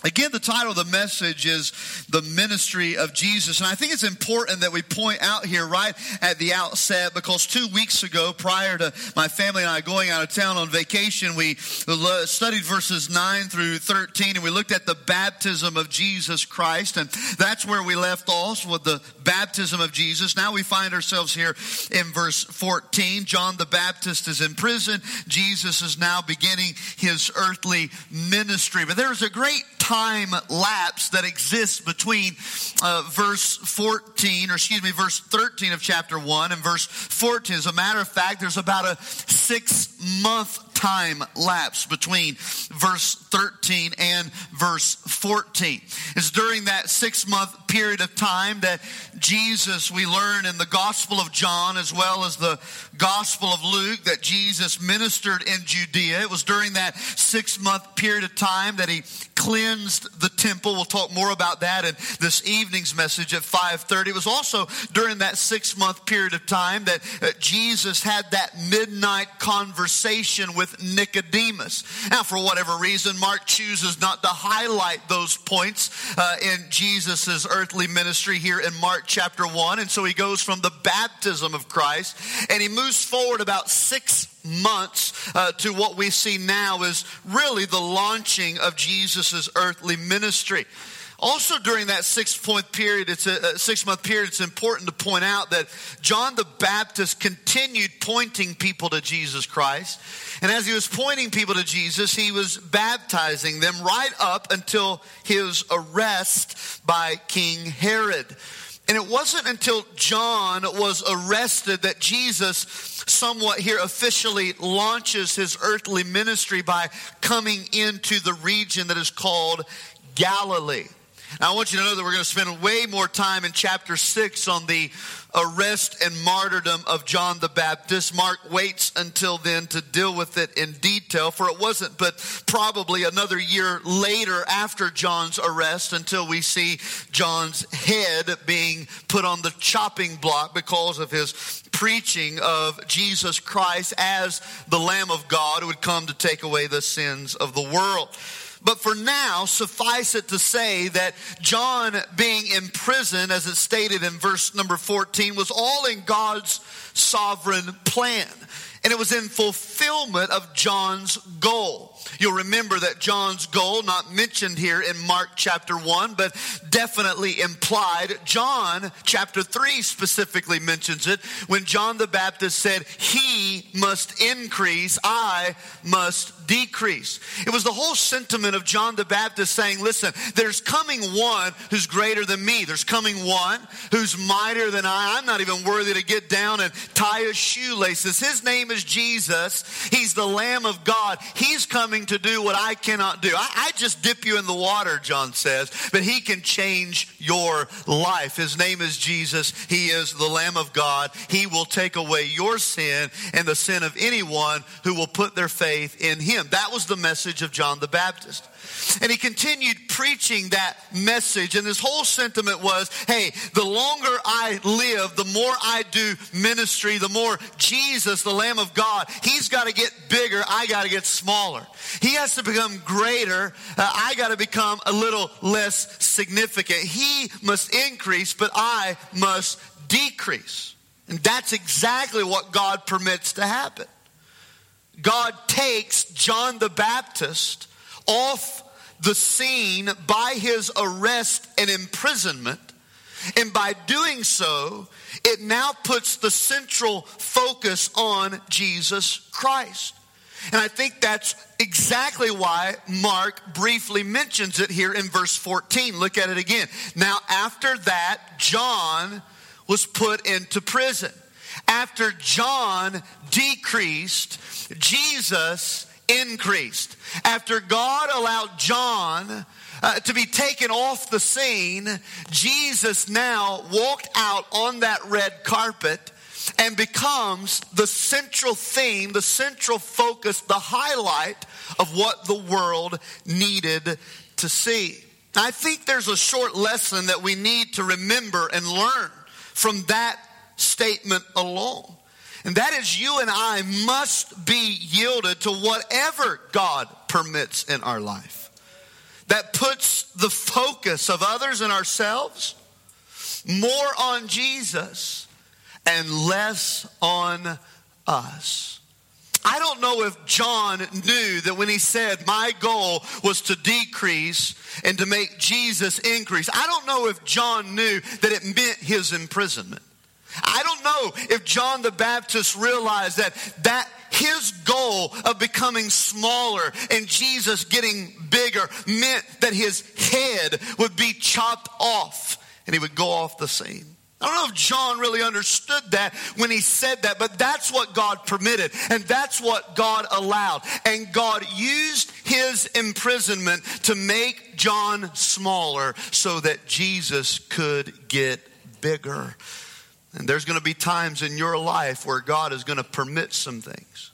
Again, the title of the message is The Ministry of Jesus. And I think it's important that we point out here right at the outset, because 2 weeks ago, prior to my family and I going out of town on vacation, we studied verses 9 through 13, and we looked at the baptism of Jesus Christ. And that's where we left off, with the baptism of Jesus. Now we find ourselves here in verse 14. John the Baptist is in prison. Jesus is now beginning his earthly ministry. But there is a great time lapse that exists between verse 13 of chapter 1 and verse 14. As a matter of fact, there's about a 6-month time lapse between verse 13 and verse 14. It's during that 6-month period of time that Jesus, we learn in the Gospel of John as well as the Gospel of Luke, that Jesus ministered in Judea. It was during that 6-month period of time that he cleansed the temple. We'll talk more about that in this evening's message at 5:30. It was also during that 6-month period of time that Jesus had that midnight conversation with Nicodemus. Now, for whatever reason, Mark chooses not to highlight those points in Jesus' earthly ministry here in Mark chapter 1. And so he goes from the baptism of Christ and he moves forward about 6 months to what we see now is really the launching of Jesus' earthly ministry. Also during that 6-month period, it's important to point out that John the Baptist continued pointing people to Jesus Christ. And as he was pointing people to Jesus, he was baptizing them right up until his arrest by King Herod. And it wasn't until John was arrested that Jesus somewhat here officially launches his earthly ministry by coming into the region that is called Galilee. Now, I want you to know that we're going to spend way more time in chapter 6 on the arrest and martyrdom of John the Baptist. Mark waits until then to deal with it in detail, for it wasn't but probably another year later after John's arrest until we see John's head being put on the chopping block because of his preaching of Jesus Christ as the Lamb of God who would come to take away the sins of the world. But for now, suffice it to say that John being in prison, as it's stated in verse number 14, was all in God's sovereign plan. And it was in fulfillment of John's goal. You'll remember that John's goal, not mentioned here in Mark chapter 1, but definitely implied. John chapter 3 specifically mentions it when John the Baptist said, "He must increase, I must decrease." It was the whole sentiment of John the Baptist saying, listen, there's coming one who's greater than me. There's coming one who's mightier than I. I'm not even worthy to get down and tie his shoelaces. His name is Jesus. He's the Lamb of God. He's coming to do what I cannot do. I just dip you in the water, John says, but he can change your life. His name is Jesus. He is the Lamb of God. He will take away your sin and the sin of anyone who will put their faith in him. That was the message of John the Baptist. And he continued preaching that message. And this whole sentiment was, hey, the longer I live, the more I do ministry, the more Jesus, the Lamb of God, he's got to get bigger. I got to get smaller. He has to become greater. I got to become a little less significant. He must increase, but I must decrease. And that's exactly what God permits to happen. God takes John the Baptist off the scene by his arrest and imprisonment. And by doing so, it now puts the central focus on Jesus Christ. And I think that's exactly why Mark briefly mentions it here in verse 14. Look at it again. Now, after that, John was put into prison. After John decreased, Jesus increased. After God allowed John to be taken off the scene, Jesus now walked out on that red carpet and becomes the central theme, the central focus, the highlight of what the world needed to see. I think there's a short lesson that we need to remember and learn from that statement alone. And that is, you and I must be yielded to whatever God permits in our life. That puts the focus of others and ourselves more on Jesus and less on us. I don't know if John knew that when he said, my goal was to decrease and to make Jesus increase. I don't know if John knew that it meant his imprisonment. I don't know if John the Baptist realized that his goal of becoming smaller and Jesus getting bigger meant that his head would be chopped off and he would go off the scene. I don't know if John really understood that when he said that, but that's what God permitted, and that's what God allowed. And God used his imprisonment to make John smaller so that Jesus could get bigger. And there's going to be times in your life where God is going to permit some things.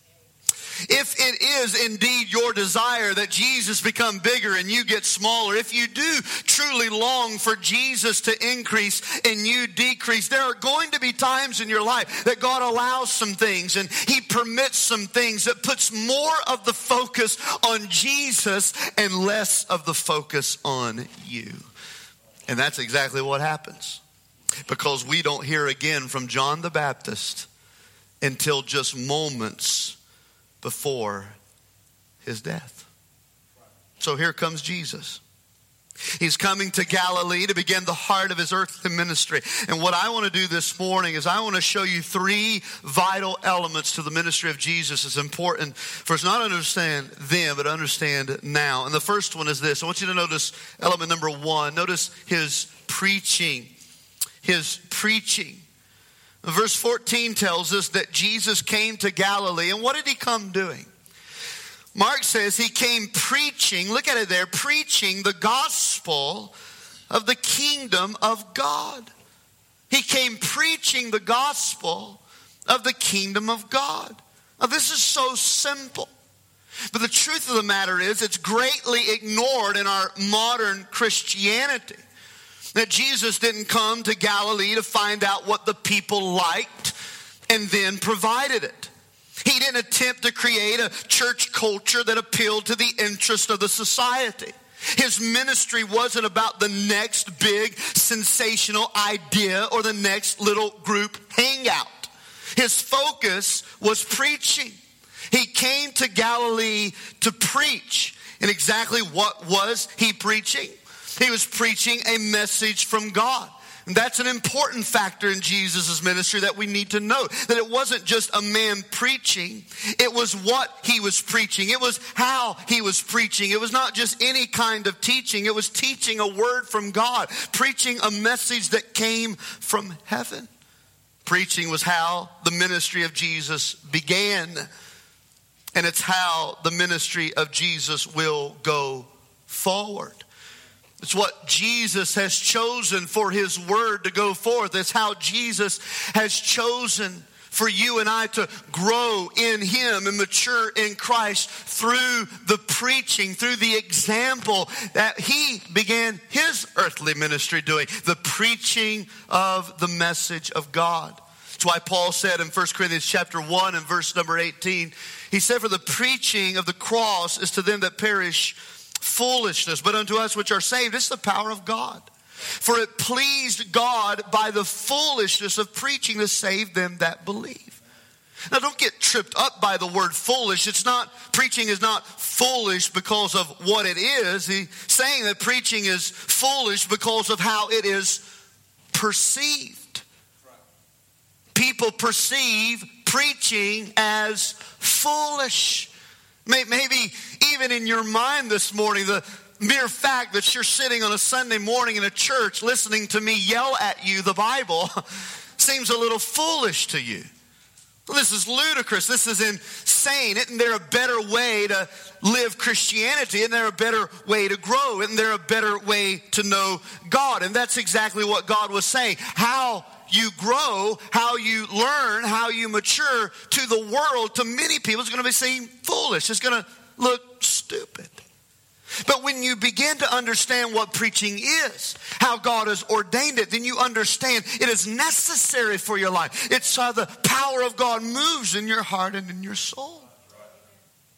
If it is indeed your desire that Jesus become bigger and you get smaller, if you do truly long for Jesus to increase and you decrease, there are going to be times in your life that God allows some things and he permits some things that puts more of the focus on Jesus and less of the focus on you. And that's exactly what happens, because we don't hear again from John the Baptist until just moments before his death. So here comes Jesus. He's coming to Galilee to begin the heart of his earthly ministry. And what I want to do this morning is I want to show you three vital elements to the ministry of Jesus. It's important for us not to understand then, but understand now. And the first one is this. I want you to notice element number one. Notice his preaching. His preaching. Verse 14 tells us that Jesus came to Galilee. And what did he come doing? Mark says he came preaching, look at it there, preaching the gospel of the kingdom of God. He came preaching the gospel of the kingdom of God. Now this is so simple. But the truth of the matter is it's greatly ignored in our modern Christianity. That Jesus didn't come to Galilee to find out what the people liked and then provided it. He didn't attempt to create a church culture that appealed to the interest of the society. His ministry wasn't about the next big sensational idea or the next little group hangout. His focus was preaching. He came to Galilee to preach. And exactly what was he preaching? He was preaching a message from God. And that's an important factor in Jesus' ministry that we need to note. That it wasn't just a man preaching. It was what he was preaching. It was how he was preaching. It was not just any kind of teaching. It was teaching a word from God. Preaching a message that came from heaven. Preaching was how the ministry of Jesus began. And it's how the ministry of Jesus will go forward. It's what Jesus has chosen for his word to go forth. It's how Jesus has chosen for you and I to grow in him and mature in Christ through the preaching, through the example that he began his earthly ministry doing, the preaching of the message of God. That's why Paul said in 1 Corinthians chapter 1 and verse number 18, he said, for the preaching of the cross is to them that perish foolishness, but unto us which are saved, it's the power of God. For it pleased God by the foolishness of preaching to save them that believe. Now don't get tripped up by the word foolish. Preaching is not foolish because of what it is. He's saying that preaching is foolish because of how it is perceived. People perceive preaching as foolish. Maybe even in your mind this morning, the mere fact that you're sitting on a Sunday morning in a church listening to me yell at you the Bible seems a little foolish to you. Well, this is ludicrous. This is insane. Isn't there a better way to live Christianity? Isn't there a better way to grow? Isn't there a better way to know God? And that's exactly what God was saying. How you grow, how you learn, how you mature to the world, to many people, it's going to be seen foolish. It's going to look stupid. But when you begin to understand what preaching is, how God has ordained it, then you understand it is necessary for your life. It's how the power of God moves in your heart and in your soul.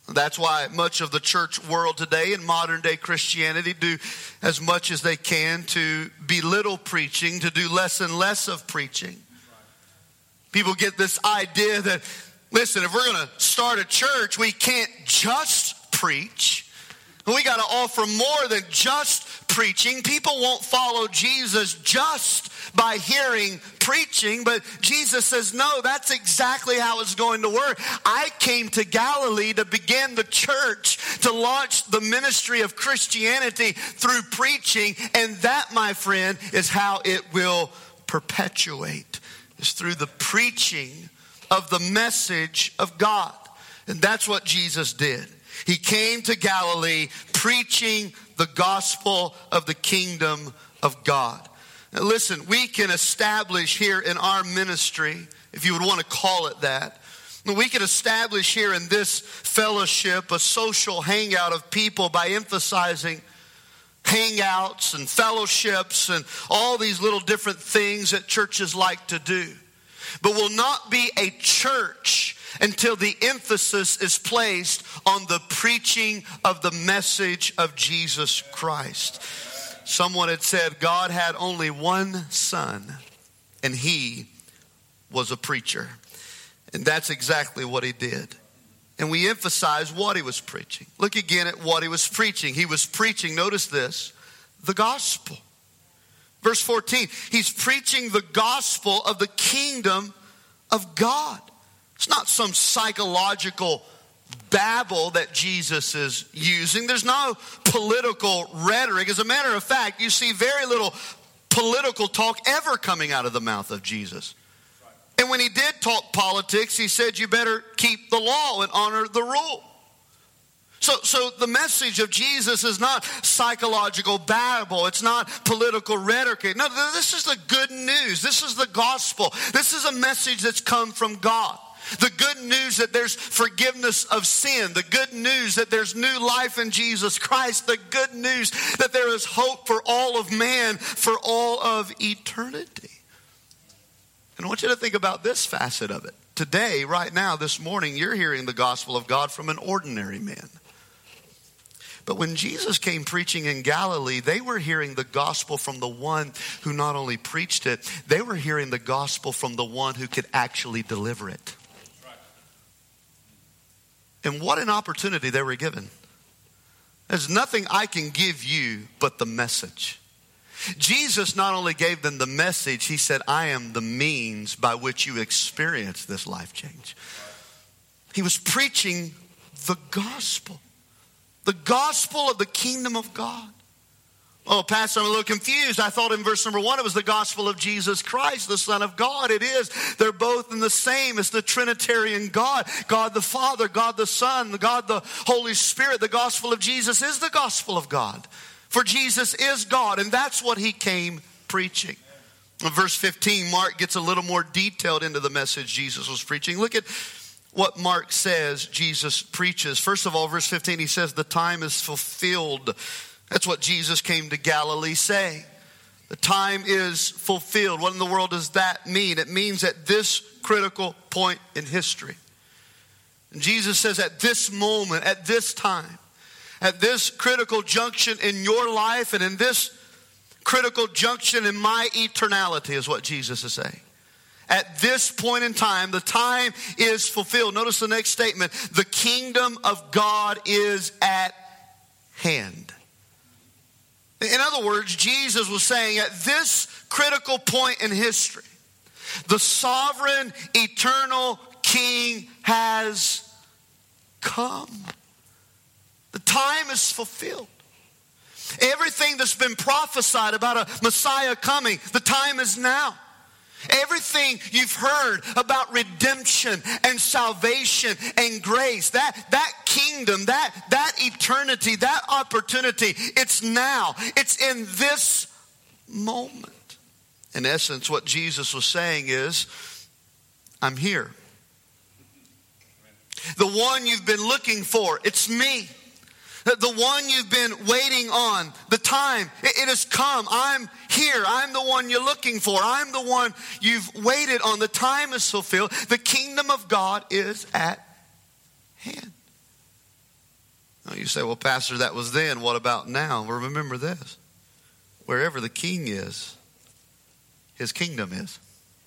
That's why much of the church world today and modern day Christianity do as much as they can to belittle preaching, to do less and less of preaching. People get this idea that, listen, if we're going to start a church, we can't just preach. We got to offer more than just preaching. People won't follow Jesus just by hearing preaching, but Jesus says, no, that's exactly how it's going to work. I came to Galilee to begin the church, to launch the ministry of Christianity through preaching, and that, my friend, is how it will perpetuate, is through the preaching of the message of God. And that's what Jesus did. He came to Galilee preaching the gospel of the kingdom of God. Now listen, we can establish here in our ministry, if you would want to call it that, we can establish here in this fellowship a social hangout of people by emphasizing hangouts and fellowships and all these little different things that churches like to do. But will not be a church until the emphasis is placed on the preaching of the message of Jesus Christ. Someone had said God had only one son, and he was a preacher. And that's exactly what he did. And we emphasize what he was preaching. Look again at what he was preaching. He was preaching, notice this, the gospel. Verse 14, he's preaching the gospel of the kingdom of God. It's not some psychological babble that Jesus is using. There's no political rhetoric. As a matter of fact, you see very little political talk ever coming out of the mouth of Jesus. And when he did talk politics, he said, you better keep the law and honor the rule. So the message of Jesus is not psychological babble. It's not political rhetoric. No, this is the good news. This is the gospel. This is a message that's come from God. The good news that there's forgiveness of sin. The good news that there's new life in Jesus Christ. The good news that there is hope for all of man, for all of eternity. And I want you to think about this facet of it. Today, right now, this morning, you're hearing the gospel of God from an ordinary man. But when Jesus came preaching in Galilee, they were hearing the gospel from the one who not only preached it, they were hearing the gospel from the one who could actually deliver it. And what an opportunity they were given. There's nothing I can give you but the message. Jesus not only gave them the message, he said, I am the means by which you experience this life change. He was preaching the gospel. The gospel of the kingdom of God. Oh, Pastor, I'm a little confused. I thought in verse number 1 it was the gospel of Jesus Christ, the Son of God. It is. They're both in the same. It's the Trinitarian God. God the Father, God the Son, God the Holy Spirit. The gospel of Jesus is the gospel of God. For Jesus is God, and that's what he came preaching. In verse 15, Mark gets a little more detailed into the message Jesus was preaching. Look at what Mark says Jesus preaches. First of all, verse 15, he says, the time is fulfilled. That's what Jesus came to Galilee saying. The time is fulfilled. What in the world does that mean? It means at this critical point in history. And Jesus says at this moment, at this time, at this critical junction in your life and in this critical junction in my eternality is what Jesus is saying. At this point in time, the time is fulfilled. Notice the next statement. The kingdom of God is at hand. In other words, Jesus was saying at this critical point in history, the sovereign, eternal King has come. The time is fulfilled. Everything that's been prophesied about a Messiah coming, the time is now. Everything you've heard about redemption and salvation and grace, that kingdom, that eternity, that opportunity, it's now. It's in this moment. In essence, what Jesus was saying is, I'm here. The one you've been looking for, it's me. The one you've been waiting on, the time, it has come. I'm here. I'm the one you're looking for. I'm the one you've waited on. The time is fulfilled. The kingdom of God is at hand. Now you say, well, Pastor, that was then. What about now? Well, remember this. Wherever the king is, his kingdom is.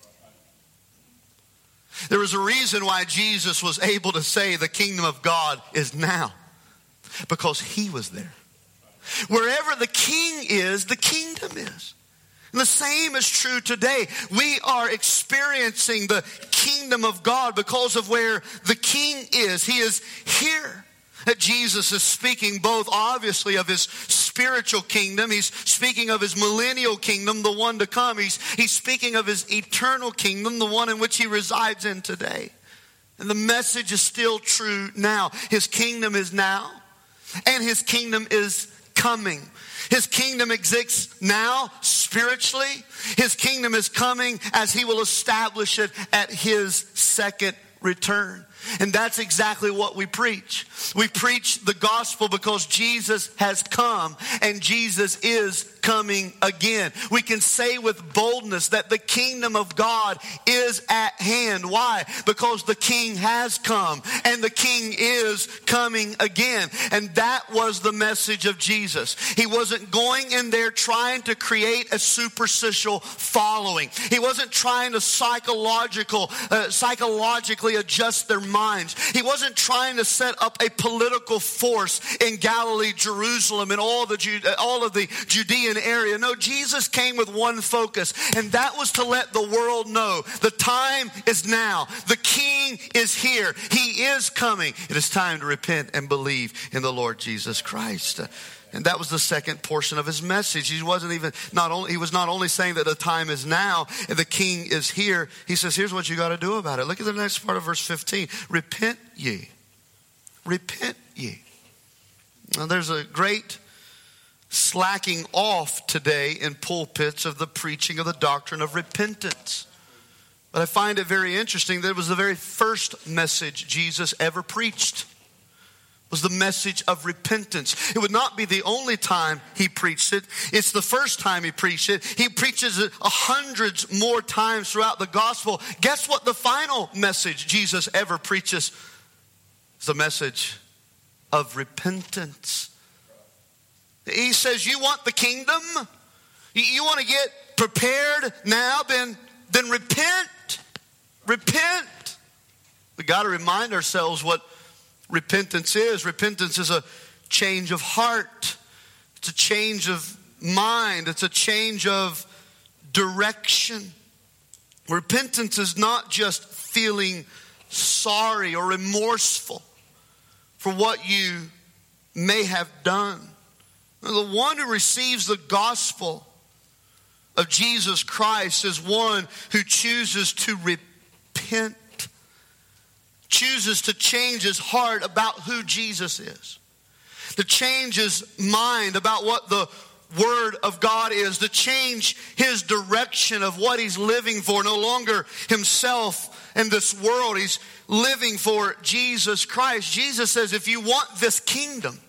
There was a reason why Jesus was able to say the kingdom of God is now. Because he was there. Wherever the king is, the kingdom is. And the same is true today. We are experiencing the kingdom of God because of where the king is. He is here. That Jesus is speaking both obviously of his spiritual kingdom. He's speaking of his millennial kingdom, the one to come. He's speaking of his eternal kingdom, the one in which he resides in today. And the message is still true now. His kingdom is now, and his kingdom is coming. His kingdom exists now spiritually. His kingdom is coming as he will establish it at his second return. And that's exactly what we preach. We preach the gospel because Jesus has come and Jesus is coming again. We can say with boldness that the kingdom of God is at hand. Why? Because the king has come and the king is coming again. And that was the message of Jesus. He wasn't going in there trying to create a superficial following. He wasn't trying to psychologically adjust their minds. He wasn't trying to set up a political force in Galilee, Jerusalem, and all of the Judean area. No, Jesus came with one focus, and that was to let the world know the time is now. The king is here. He is coming. It is time to repent and believe in the Lord Jesus Christ. And that was the second portion of his message. He was not only saying that the time is now and the king is here. He says, here's what you got to do about it. Look at the next part of verse 15. Repent ye. Repent ye. Now there's a great slacking off today in pulpits of the preaching of the doctrine of repentance. But I find it very interesting that it was the very first message Jesus ever preached. Was the message of repentance. It would not be the only time he preached it. It's the first time he preached it. He preaches it hundreds more times throughout the gospel. Guess what the final message Jesus ever preaches? It's the message of repentance. He says, you want the kingdom? You want to get prepared now? Then repent. Repent. We got to remind ourselves what repentance is. Repentance is a change of heart. It's a change of mind. It's a change of direction. Repentance is not just feeling sorry or remorseful for what you may have done. The one who receives the gospel of Jesus Christ is one who chooses to repent. Chooses to change his heart about who Jesus is. To change his mind about what the Word of God is. To change his direction of what he's living for. No longer himself and this world. He's living for Jesus Christ. Jesus says, if you want this kingdom,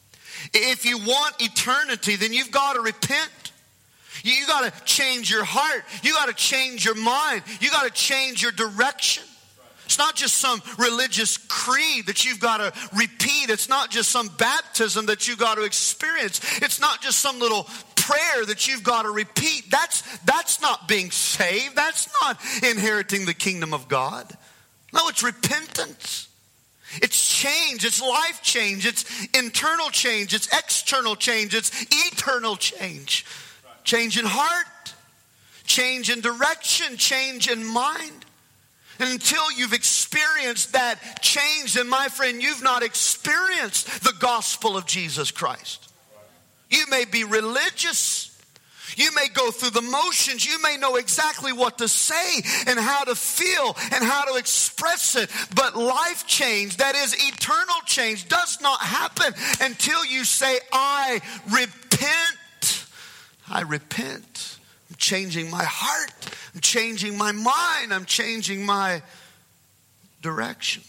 if you want eternity, then you've got to repent. You got to change your heart. You got to change your mind. You got to change your direction. It's not just some religious creed that you've got to repeat. It's not just some baptism that you've got to experience. It's not just some little prayer that you've got to repeat. That's not being saved. That's not inheriting the kingdom of God. No, it's repentance. It's change. It's life change. It's internal change. It's external change. It's eternal change. Change in heart. Change in direction. Change in mind. And until you've experienced that change, then my friend, you've not experienced the gospel of Jesus Christ. You may be religious. You may go through the motions. You may know exactly what to say and how to feel and how to express it. But life change, that is eternal change, does not happen until you say, I repent. I repent. I'm changing my heart. I'm changing my mind. I'm changing my direction.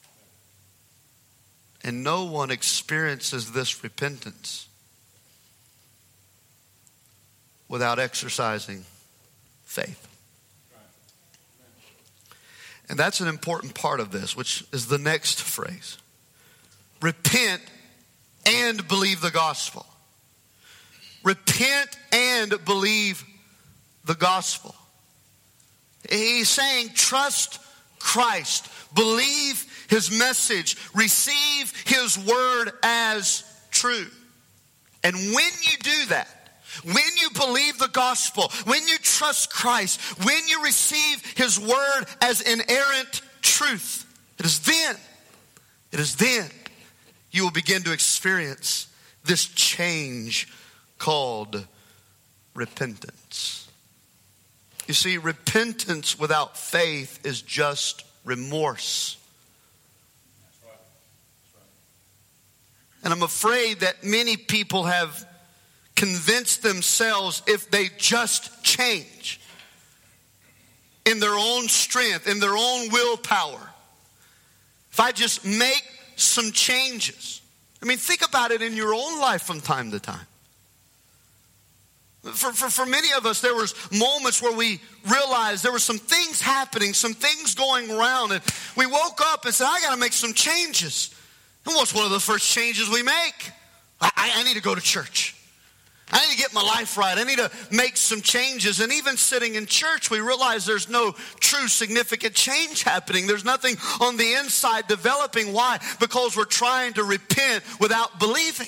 And no one experiences this repentance without exercising faith. And that's an important part of this, which is the next phrase. Repent and believe the gospel. Repent and believe the gospel. He's saying trust Christ. Believe his message. Receive his word as true. And when you do that, when you believe the gospel, when you trust Christ, when you receive his word as inerrant truth, it is then you will begin to experience this change called repentance. You see, repentance without faith is just remorse. That's right. That's right. And I'm afraid that many people have convinced themselves if they just change in their own strength, in their own willpower, if I just make some changes. I mean, think about it in your own life from time to time. For many of us, there was moments where we realized there were some things happening, some things going around, and we woke up and said, I got to make some changes. And what's one of the first changes we make? I need to go to church. I need to get my life right. I need to make some changes. And even sitting in church, we realize there's no true significant change happening. There's nothing on the inside developing. Why? Because we're trying to repent without believing.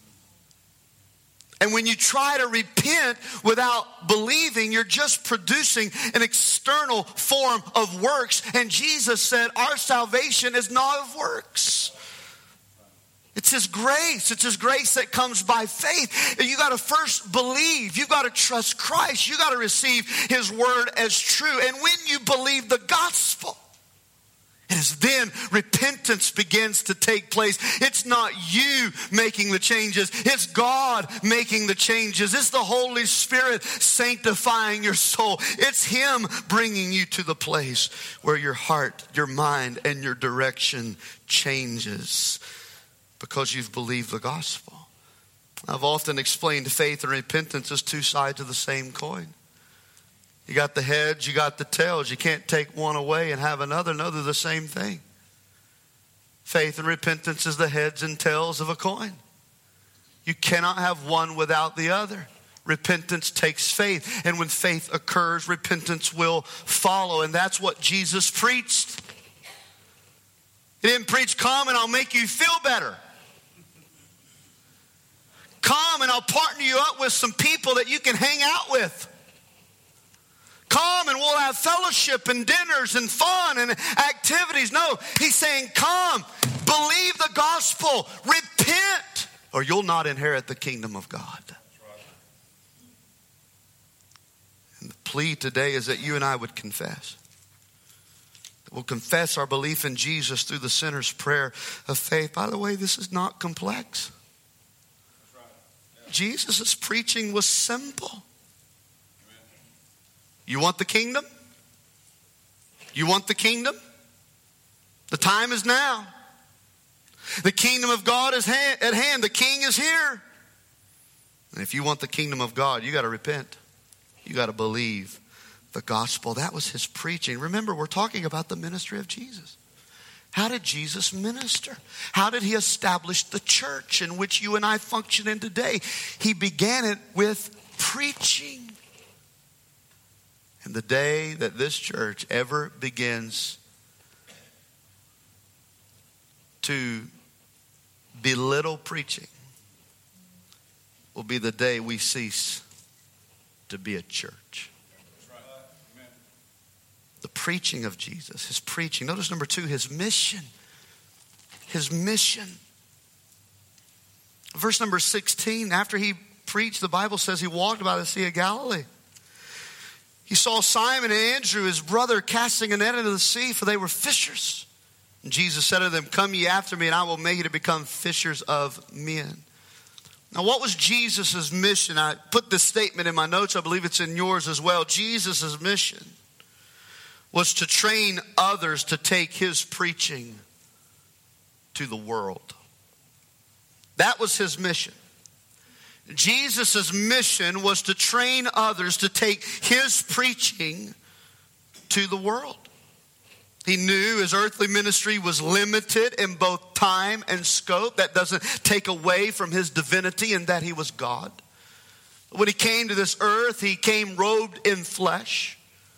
And when you try to repent without believing, you're just producing an external form of works. And Jesus said our salvation is not of works. It's his grace. It's his grace that comes by faith. You got to first believe. You got to trust Christ. You got to receive his word as true. And when you believe the gospel, it is then repentance begins to take place. It's not you making the changes. It's God making the changes. It's the Holy Spirit sanctifying your soul. It's him bringing you to the place where your heart, your mind, and your direction changes because you've believed the gospel. I've often explained faith and repentance as two sides of the same coin. You got the heads, you got the tails. You can't take one away and have another. No, they're the same thing. Faith and repentance is the heads and tails of a coin. You cannot have one without the other. Repentance takes faith. And when faith occurs, repentance will follow. And that's what Jesus preached. He didn't preach, come and I'll make you feel better. Come and I'll partner you up with some people that you can hang out with. Come and we'll have fellowship and dinners and fun and activities. No, he's saying, come, believe the gospel, repent, or you'll not inherit the kingdom of God. And the plea today is that you and I would confess. We'll confess our belief in Jesus through the sinner's prayer of faith. By the way, this is not complex. That's right. Yeah. Jesus' preaching was simple. You want the kingdom? You want the kingdom? The time is now. The kingdom of God is at hand. The king is here. And if you want the kingdom of God, you got to repent. You got to believe the gospel. That was his preaching. Remember, we're talking about the ministry of Jesus. How did Jesus minister? How did he establish the church in which you and I function in today? He began it with preaching. And the day that this church ever begins to belittle preaching will be the day we cease to be a church. The preaching of Jesus, his preaching. Notice number 2, his mission. His mission. Verse number 16, after he preached, the Bible says he walked by the Sea of Galilee. He saw Simon and Andrew, his brother, casting a net into the sea, for they were fishers. And Jesus said to them, come ye after me, and I will make you to become fishers of men. Now, what was Jesus' mission? I put this statement in my notes. I believe it's in yours as well. Jesus' mission was to train others to take his preaching to the world. That was his mission. Jesus' mission was to train others to take his preaching to the world. He knew his earthly ministry was limited in both time and scope. That doesn't take away from his divinity and that he was God. When he came to this earth, he came robed in flesh.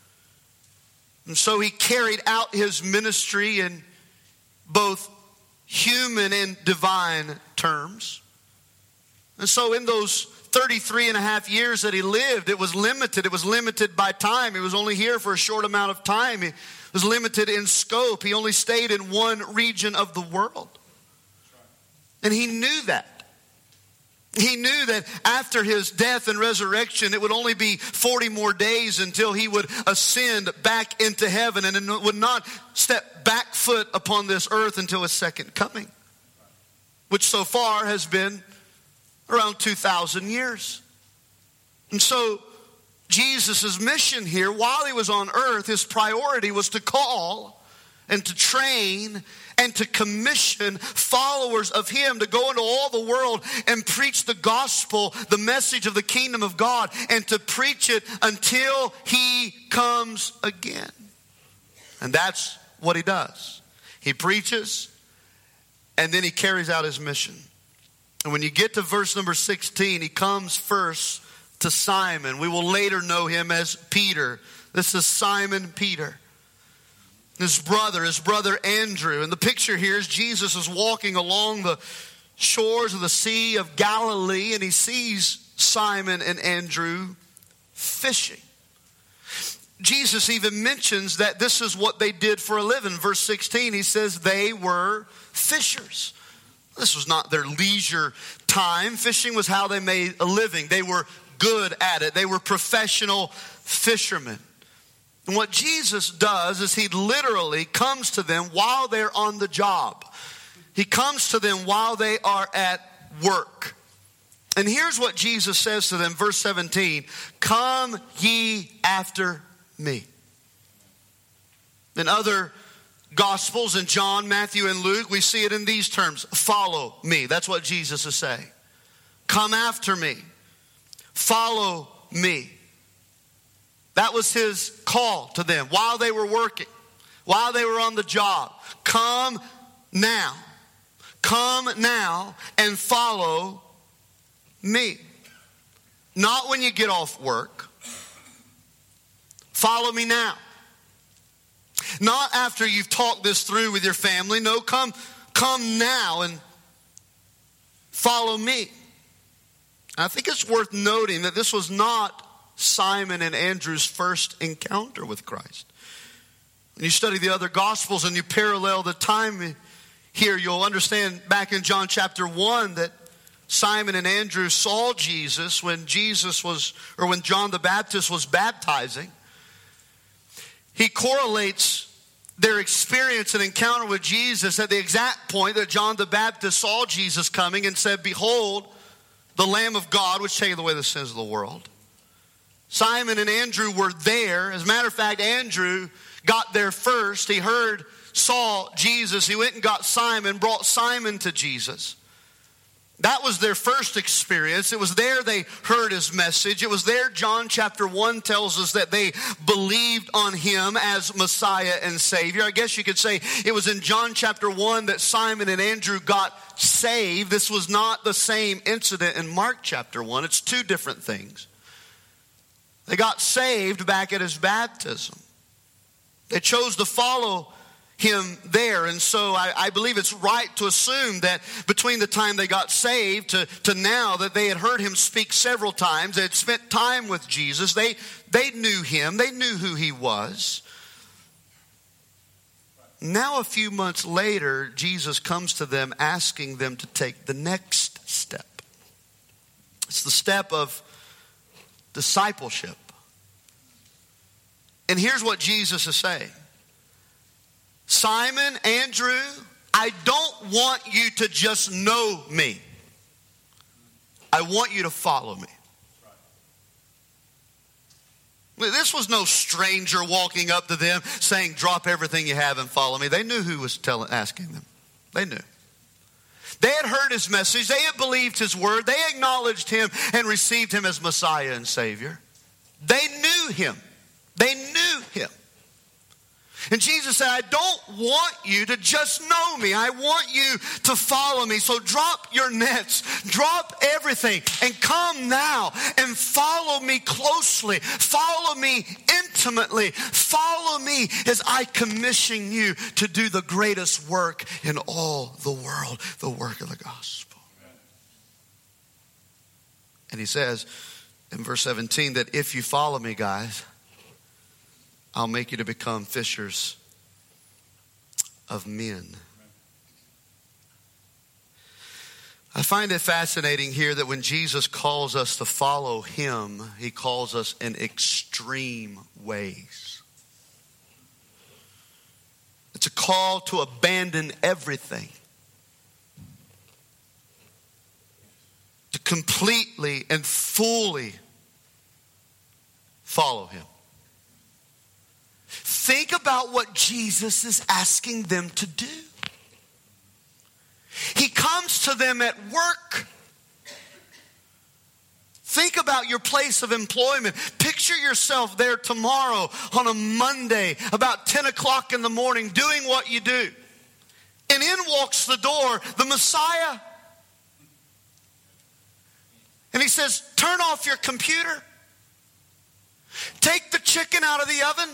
And so he carried out his ministry in both human and divine terms. And so in those 33 and a half years that he lived, it was limited. It was limited by time. He was only here for a short amount of time. He was limited in scope. He only stayed in one region of the world. And he knew that. He knew that after his death and resurrection, it would only be 40 more days until he would ascend back into heaven and would not step back foot upon this earth until his second coming, which so far has been around 2,000 years. And so Jesus' mission here, while he was on earth, his priority was to call and to train and to commission followers of him to go into all the world and preach the gospel, the message of the kingdom of God, and to preach it until he comes again. And that's what he does. He preaches, and then he carries out his mission. And when you get to verse number 16, he comes first to Simon. We will later know him as Peter. This is Simon Peter. His brother Andrew. And the picture here is Jesus is walking along the shores of the Sea of Galilee, and he sees Simon and Andrew fishing. Jesus even mentions that this is what they did for a living. Verse 16, he says they were fishers. This was not their leisure time. Fishing was how they made a living. They were good at it. They were professional fishermen. And what Jesus does is he literally comes to them while they're on the job. He comes to them while they are at work. And here's what Jesus says to them, verse 17, "Come ye after me." In other Gospels, in John, Matthew, and Luke, we see it in these terms: follow me. That's what Jesus is saying. Come after me. Follow me. That was his call to them while they were working, while they were on the job. Come now. Come now and follow me. Not when you get off work. Follow me now. Not after you've talked this through with your family. No, come now and follow me. I think it's worth noting that this was not Simon and Andrew's first encounter with Christ. When you study the other Gospels and you parallel the time here, you'll understand back in John chapter 1 that Simon and Andrew saw Jesus when when John the Baptist was baptizing. He correlates their experience and encounter with Jesus at the exact point that John the Baptist saw Jesus coming and said, "Behold, the Lamb of God, which taketh away the sins of the world." Simon and Andrew were there. As a matter of fact, Andrew got there first. He saw Jesus. He went and got Simon, brought Simon to Jesus. That was their first experience. It was there they heard his message. It was there John chapter 1 tells us that they believed on him as Messiah and Savior. I guess you could say it was in John chapter 1 that Simon and Andrew got saved. This was not the same incident in Mark chapter 1. It's two different things. They got saved back at his baptism. They chose to follow him there. And so I believe it's right to assume that between the time they got saved to now that they had heard him speak several times. They had spent time with Jesus. They knew him. They knew who he was. Now a few months later, Jesus comes to them asking them to take the next step. It's the step of discipleship. And here's what Jesus is saying. Simon, Andrew, I don't want you to just know me. I want you to follow me. This was no stranger walking up to them saying, "Drop everything you have and follow me." They knew who was asking them. They knew. They had heard his message. They had believed his word. They acknowledged him and received him as Messiah and Savior. They knew him. They knew him. And Jesus said, I don't want you to just know me. I want you to follow me. So drop your nets, drop everything, and come now and follow me closely. Follow me intimately. Follow me as I commission you to do the greatest work in all the world, the work of the gospel. And he says in verse 17 that if you follow me, guys, I'll make you to become fishers of men. I find it fascinating here that when Jesus calls us to follow him, he calls us in extreme ways. It's a call to abandon everything, to completely and fully follow him. Think about what Jesus is asking them to do. He comes to them at work. Think about your place of employment. Picture yourself there tomorrow on a Monday about 10 o'clock in the morning doing what you do. And in walks the door, the Messiah. And he says, turn off your computer. Take the chicken out of the oven.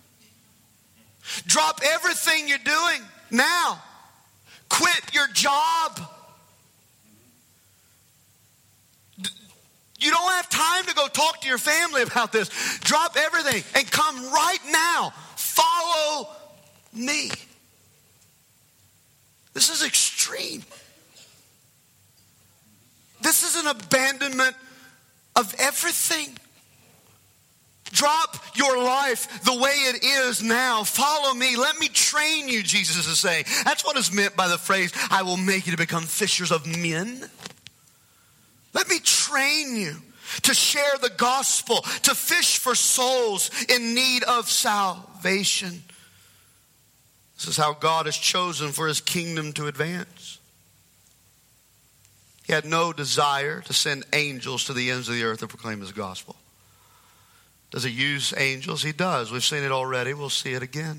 Drop everything you're doing now. Quit your job. You don't have time to go talk to your family about this. Drop everything and come right now. Follow me. This is extreme. This is an abandonment of everything. Drop your life the way it is now. Follow me. Let me train you, Jesus is saying. That's what is meant by the phrase, I will make you to become fishers of men. Let me train you to share the gospel, to fish for souls in need of salvation. This is how God has chosen for his kingdom to advance. He had no desire to send angels to the ends of the earth to proclaim his gospel. Does he use angels? He does. We've seen it already. We'll see it again.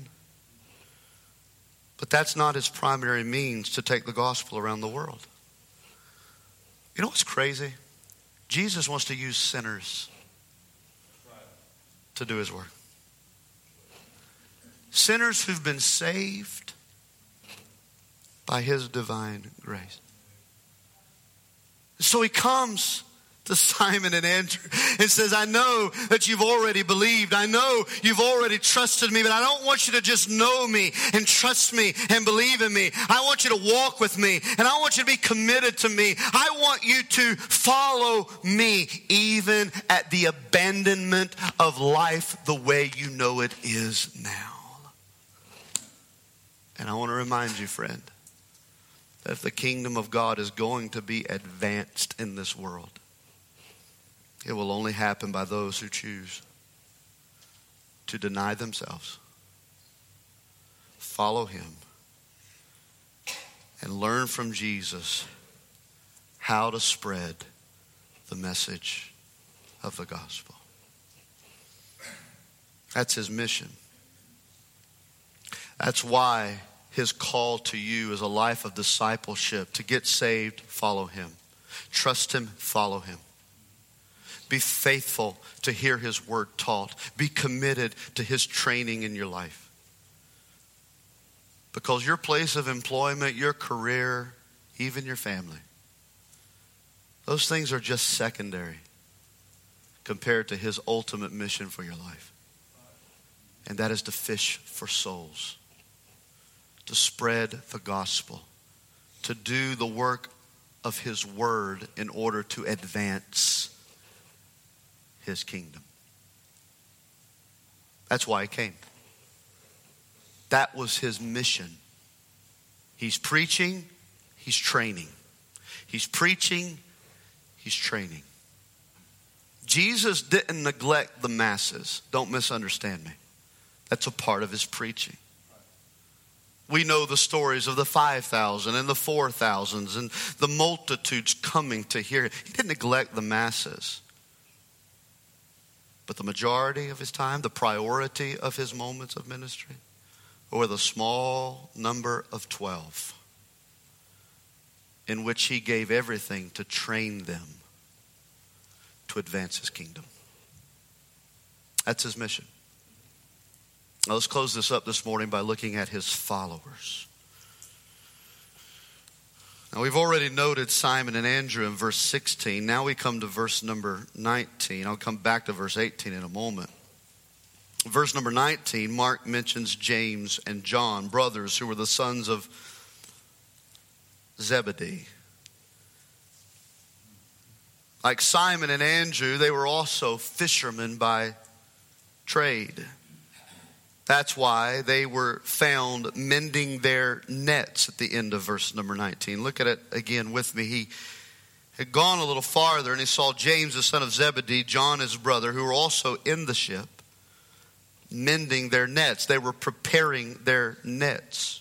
But that's not his primary means to take the gospel around the world. You know what's crazy? Jesus wants to use sinners to do his work. Sinners who've been saved by his divine grace. So he comes to Simon and Andrew and says, I know that you've already believed. I know you've already trusted me, but I don't want you to just know me and trust me and believe in me. I want you to walk with me, and I want you to be committed to me. I want you to follow me even at the abandonment of life the way you know it is now. And I want to remind you, friend, that if the kingdom of God is going to be advanced in this world, it will only happen by those who choose to deny themselves, follow him, and learn from Jesus how to spread the message of the gospel. That's his mission. That's why his call to you is a life of discipleship. To get saved, follow him. Trust him, follow him. Be faithful to hear his word taught. Be committed to his training in your life. Because your place of employment, your career, even your family, those things are just secondary compared to his ultimate mission for your life. And that is to fish for souls, to spread the gospel, to do the work of his word in order to advance his kingdom. That's why he came. That was his mission. He's preaching, he's training. He's preaching, he's training. Jesus didn't neglect the masses. Don't misunderstand me. That's a part of his preaching. We know the stories of the 5,000 and the 4,000s and the multitudes coming to hear. He didn't neglect the masses. But the majority of his time, the priority of his moments of ministry or with a small number of 12, in which he gave everything to train them to advance his kingdom. That's his mission. Now let's close this up this morning by looking at his followers. Now we've already noted Simon and Andrew in verse 16. Now we come to verse number 19. I'll come back to verse 18 in a moment. Verse number 19, Mark mentions James and John, brothers who were the sons of Zebedee. Like Simon and Andrew, they were also fishermen by trade. That's why they were found mending their nets at the end of verse number 19. Look at it again with me. He had gone a little farther and he saw James, the son of Zebedee, John, his brother, who were also in the ship, mending their nets. They were preparing their nets.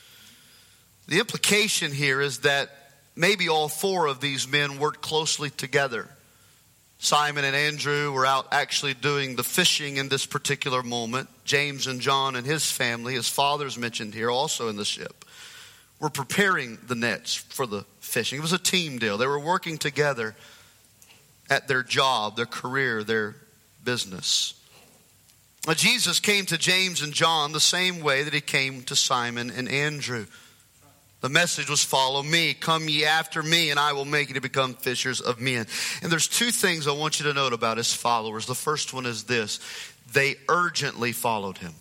The implication here is that maybe all four of these men worked closely together. Simon and Andrew were out actually doing the fishing in this particular moment. James and John and his family, his father's mentioned here, also in the ship, were preparing the nets for the fishing. It was a team deal. They were working together at their job, their career, their business. Now, Jesus came to James and John the same way that he came to Simon and Andrew. The message was, follow me, come ye after me, and I will make you to become fishers of men. And there's two things I want you to note about his followers. The first one is this: they urgently followed him.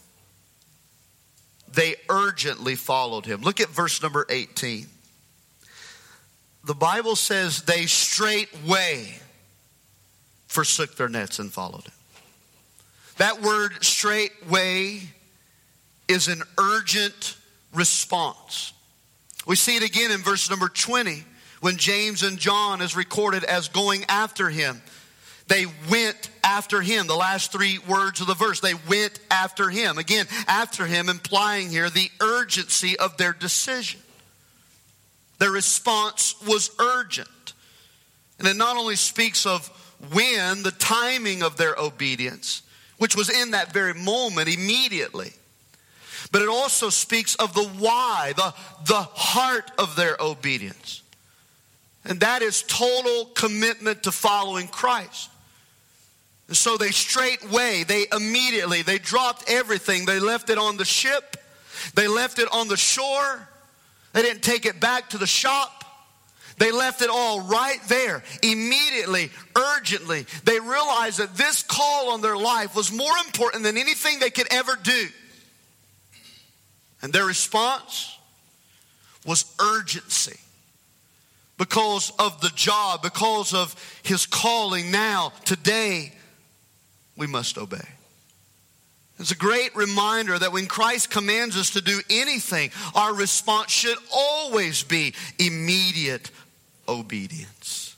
They urgently followed him. Look at verse number 18. The Bible says they straightway forsook their nets and followed him. That word straightway is an urgent response. We see it again in verse number 20 when James and John is recorded as going after him. They went after him. The last three words of the verse, they went after him. Again, after him, implying here the urgency of their decision. Their response was urgent. And it not only speaks of when, the timing of their obedience, which was in that very moment, immediately. But it also speaks of the why, the heart of their obedience. And that is total commitment to following Christ. And so they straightway, they dropped everything. They left it on the ship. They left it on the shore. They didn't take it back to the shop. They left it all right there, immediately, urgently. They realized that this call on their life was more important than anything they could ever do. And their response was urgency. Because of the job, because of his calling now, today, we must obey. It's a great reminder that when Christ commands us to do anything, our response should always be immediate obedience.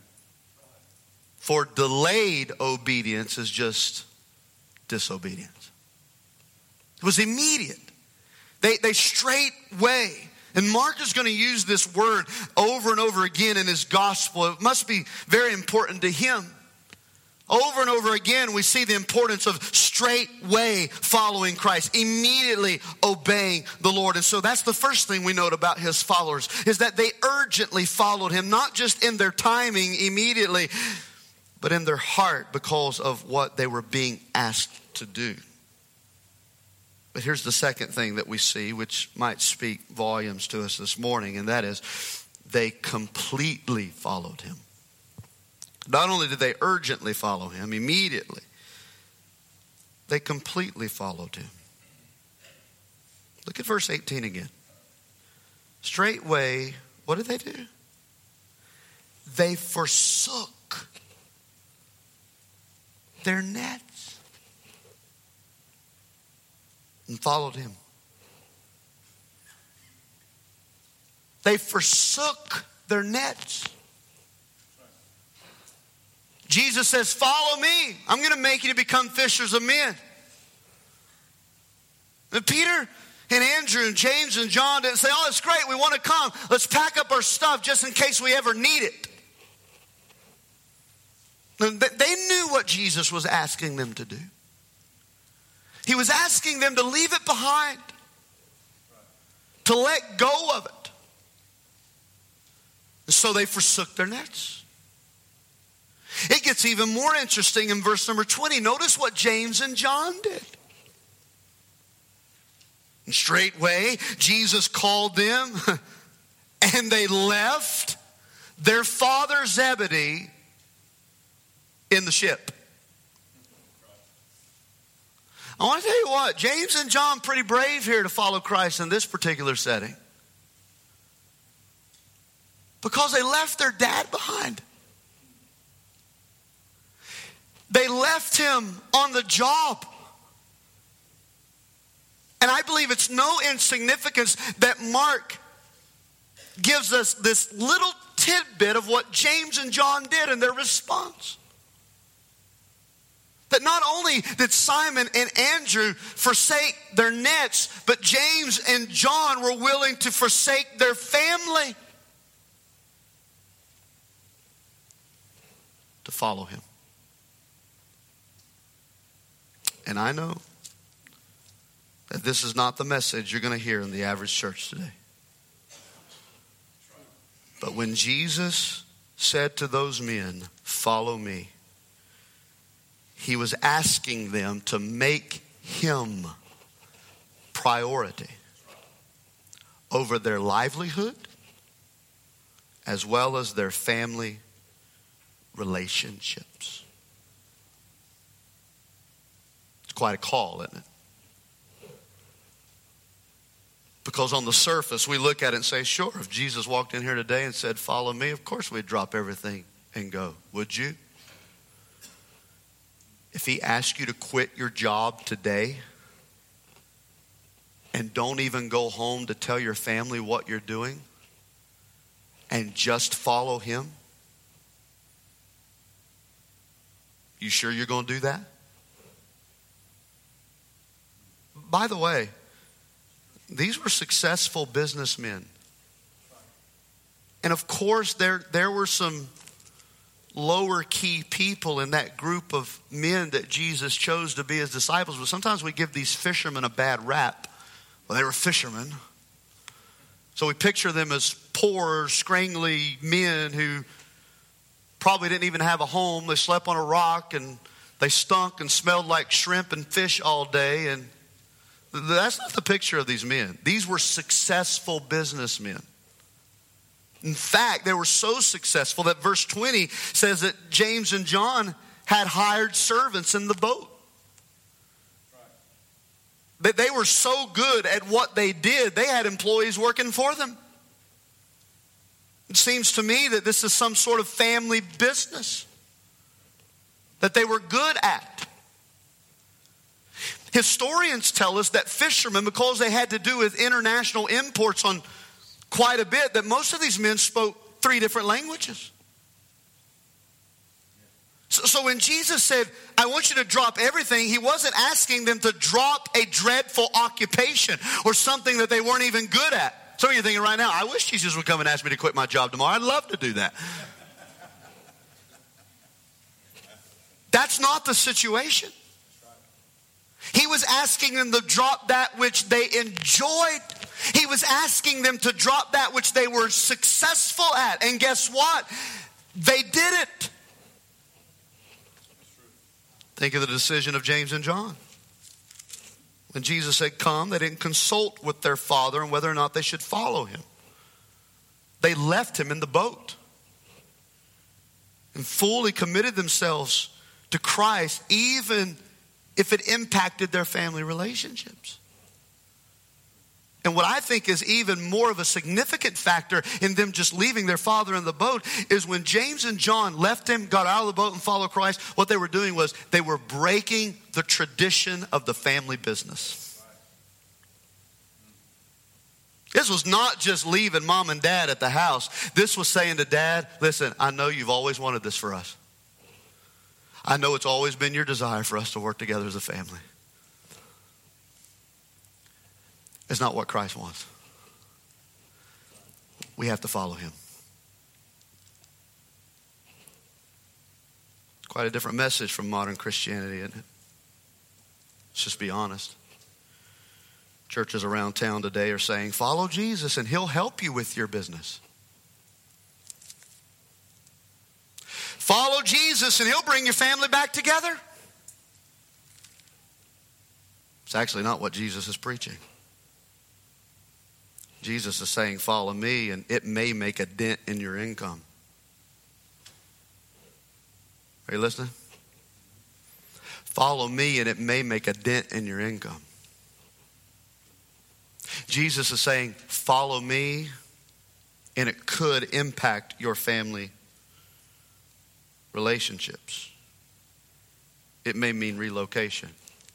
For delayed obedience is just disobedience. It was immediate. They straightway, and Mark is going to use this word over and over again in his gospel. It must be very important to him. Over and over again, we see the importance of straightway following Christ, immediately obeying the Lord. And so that's the first thing we note about his followers, is that they urgently followed him, not just in their timing immediately, but in their heart because of what they were being asked to do. But here's the second thing that we see, which might speak volumes to us this morning, and that is they completely followed him. Not only did they urgently follow him immediately, they completely followed him. Look at verse 18 again. Straightway, what did they do? They forsook their nets and followed him. They forsook their nets. Jesus says, follow me. I'm going to make you to become fishers of men. And Peter and Andrew and James and John didn't say, oh, it's great, we want to come. Let's pack up our stuff just in case we ever need it. And they knew what Jesus was asking them to do. He was asking them to leave it behind. to let go of it. And so they forsook their nets. It gets even more interesting in verse number 20. Notice what James and John did. And straightway, Jesus called them, and they left their father Zebedee in the ship. I want to tell you what, James and John pretty brave here to follow Christ in this particular setting. Because they left their dad behind. They left him on the job. And I believe it's no insignificance that Mark gives us this little tidbit of what James and John did in their response. That not only did Simon and Andrew forsake their nets, but James and John were willing to forsake their family to follow him. And I know that this is not the message you're going to hear in the average church today. But when Jesus said to those men, "Follow me," he was asking them to make him priority over their livelihood as well as their family relationships. It's quite a call, isn't it? Because on the surface, we look at it and say, sure, if Jesus walked in here today and said, "Follow me," of course we'd drop everything and go. Would you? If he asked you to quit your job today and don't even go home to tell your family what you're doing and just follow him, you sure you're going to do that? By the way, these were successful businessmen. And of course, there were some lower key people in that group of men that Jesus chose to be his disciples. But sometimes we give these fishermen a bad rap. Well, they were fishermen. So we picture them as poor, scrangly men who probably didn't even have a home. They slept on a rock and they stunk and smelled like shrimp and fish all day. And that's not the picture of these men. These were successful businessmen. In fact, they were so successful that verse 20 says that James and John had hired servants in the boat. That they were so good at what they did, they had employees working for them. It seems to me that this is some sort of family business that they were good at. Historians tell us that fishermen, because they had to do with international imports on quite a bit, that most of these men spoke 3 different languages. So when Jesus said, "I want you to drop everything," he wasn't asking them to drop a dreadful occupation or something that they weren't even good at. Some of you are thinking right now, I wish Jesus would come and ask me to quit my job tomorrow. I'd love to do that. That's not the situation. He was asking them to drop that which they enjoyed. He was asking them to drop that which they were successful at. And guess what? They did it. Think of the decision of James and John. When Jesus said, "Come," they didn't consult with their father on whether or not they should follow him. They left him in the boat and fully committed themselves to Christ, even if it impacted their family relationships. And what I think is even more of a significant factor in them just leaving their father in the boat is when James and John left him, got out of the boat and followed Christ, what they were doing was they were breaking the tradition of the family business. This was not just leaving mom and dad at the house. This was saying to dad, "Listen, I know you've always wanted this for us. I know it's always been your desire for us to work together as a family. It's not what Christ wants. We have to follow him." Quite a different message from modern Christianity, isn't it? Let's just be honest. Churches around town today are saying, follow Jesus and he'll help you with your business. Follow Jesus and he'll bring your family back together. It's actually not what Jesus is preaching. Jesus is saying, follow me and it may make a dent in your income. Are you listening? Follow me and it may make a dent in your income. Jesus is saying, follow me and it could impact your family relationships. It may mean relocation.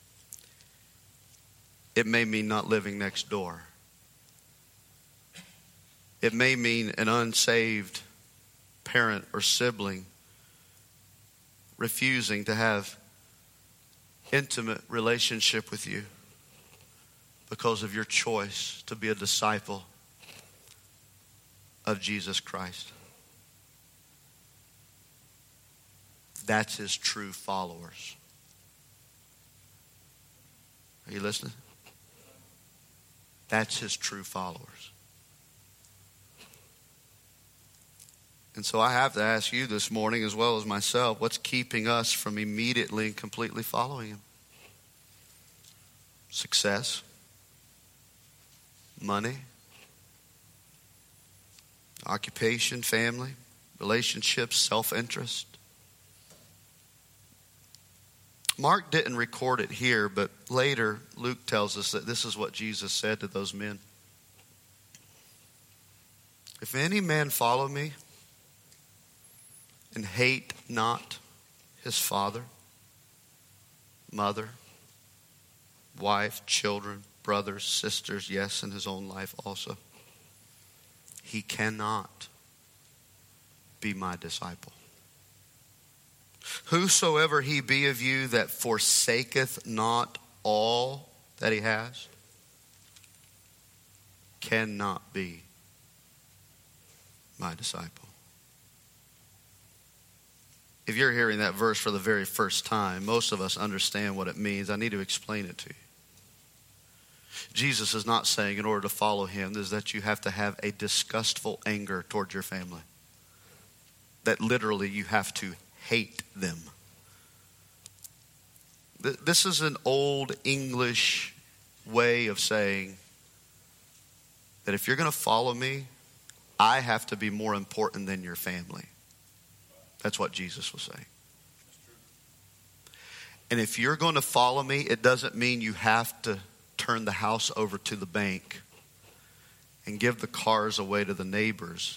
It may mean not living next door. It may mean an unsaved parent or sibling refusing to have intimate relationship with you because of your choice to be a disciple of Jesus Christ. That's his true followers. Are you listening? That's his true followers. And so I have to ask you this morning, as well as myself, what's keeping us from immediately and completely following him? Success? Money? Occupation? Family? Relationships? Self-interest? Mark didn't record it here, but later Luke tells us that this is what Jesus said to those men. If any man follow me and hate not his father, mother, wife, children, brothers, sisters, yes, and his own life also, he cannot be my disciple. Whosoever he be of you that forsaketh not all that he has cannot be my disciple. If you're hearing that verse for the very first time, most of us understand what it means. I need to explain it to you. Jesus is not saying in order to follow him is that you have to have a disgustful anger toward your family. That literally you have to hate them. This is an old English way of saying that if you're going to follow me, I have to be more important than your family. That's what Jesus was saying. And if you're going to follow me, it doesn't mean you have to turn the house over to the bank and give the cars away to the neighbors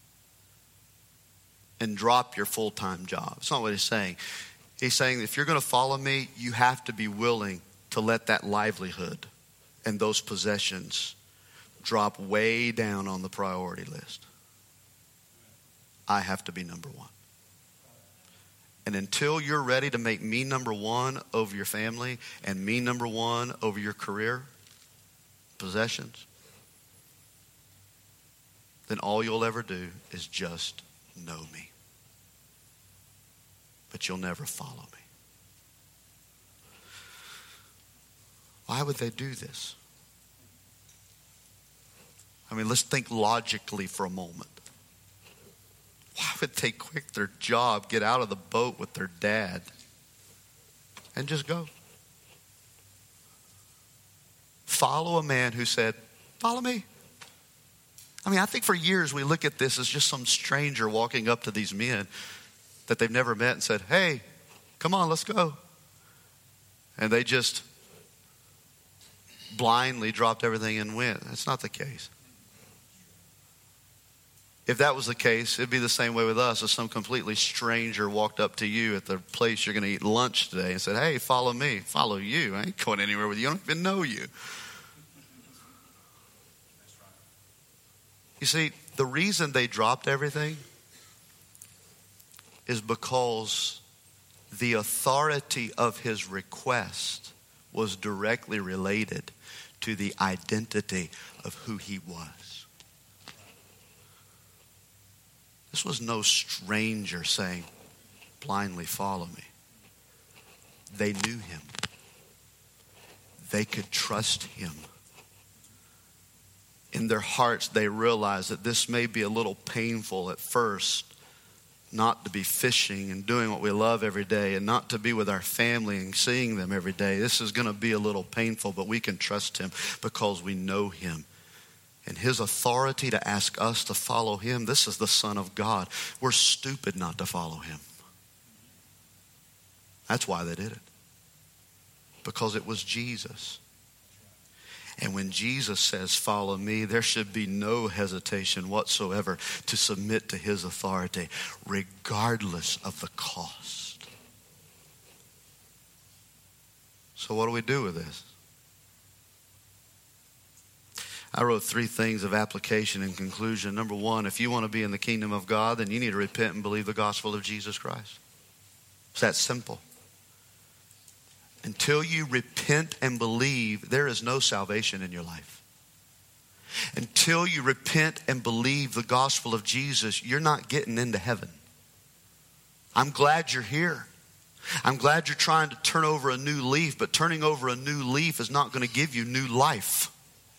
and drop your full-time job. That's not what he's saying. He's saying that if you're going to follow me, you have to be willing to let that livelihood and those possessions drop way down on the priority list. I have to be number one. And until you're ready to make me number one over your family and me number one over your career, possessions, then all you'll ever do is just know me. But you'll never follow me. Why would they do this? I mean, let's think logically for a moment. Why would they quit their job, get out of the boat with their dad, and just go? Follow a man who said, follow me. I mean, I think for years we look at this as just some stranger walking up to these men that they've never met and said, hey, come on, let's go. And they just blindly dropped everything and went. That's not the case. If that was the case, it'd be the same way with us. If some completely stranger walked up to you at the place you're going to eat lunch today and said, hey, follow me. Follow you. I ain't going anywhere with you. I don't even know you. You see, the reason they dropped everything is because the authority of his request was directly related to the identity of who he was. This was no stranger saying, blindly follow me. They knew him. They could trust him in their hearts they realize that this may be a little painful at first, not to be fishing and doing what we love every day and not to be with our family and seeing them every day. This is going to be a little painful, but we can trust him because we know him. And his authority to ask us to follow him, this is the Son of God. We're stupid not to follow him. That's why they did it. Because it was Jesus. And when Jesus says, follow me, there should be no hesitation whatsoever to submit to his authority, regardless of the cost. So what do we do with this? I wrote 3 things of application and conclusion. Number 1, if you want to be in the kingdom of God, then you need to repent and believe the gospel of Jesus Christ. It's that simple. Until you repent and believe, there is no salvation in your life. Until you repent and believe the gospel of Jesus, you're not getting into heaven. I'm glad you're here. I'm glad you're trying to turn over a new leaf, but turning over a new leaf is not going to give you new life.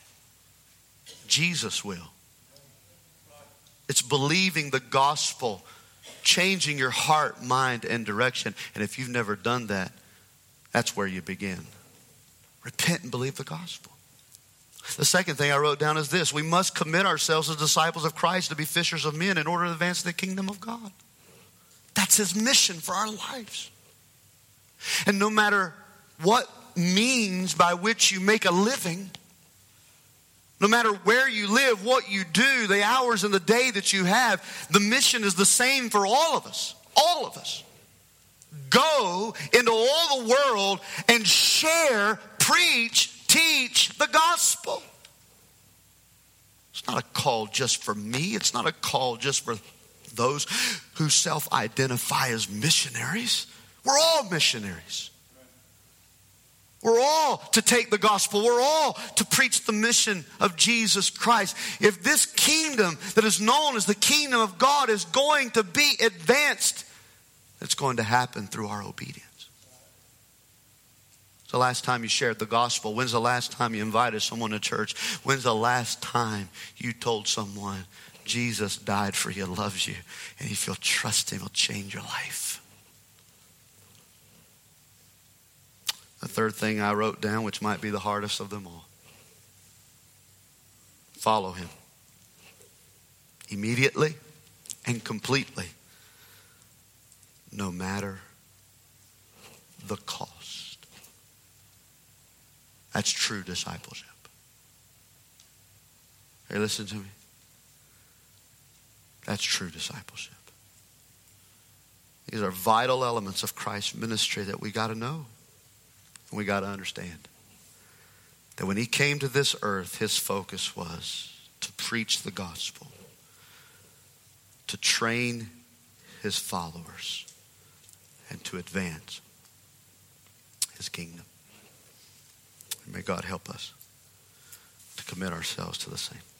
Jesus will. It's believing the gospel, changing your heart, mind, and direction. And if you've never done that, that's where you begin. Repent and believe the gospel. The second thing I wrote down is this: we must commit ourselves as disciples of Christ to be fishers of men in order to advance the kingdom of God. That's his mission for our lives. And no matter what means by which you make a living, no matter where you live, what you do, the hours in the day that you have, the mission is the same for all of us. All of us. Go into all the world and share, preach, teach the gospel. It's not a call just for me. It's not a call just for those who self-identify as missionaries. We're all missionaries. We're all to take the gospel. We're all to preach the mission of Jesus Christ. If this kingdom that is known as the kingdom of God is going to be advanced, it's going to happen through our obedience. When's the last time you shared the gospel? When's the last time you invited someone to church? When's the last time you told someone Jesus died for you, loves you, and if you'll trust him, he'll change your life? The third thing I wrote down, which might be the hardest of them all: follow him immediately and completely, no matter the cost. That's true discipleship. Hey, listen to me. That's true discipleship. These are vital elements of Christ's ministry that we got to know. And we got to understand that when he came to this earth, his focus was to preach the gospel, to train his followers, and to advance his kingdom. And may God help us to commit ourselves to the same.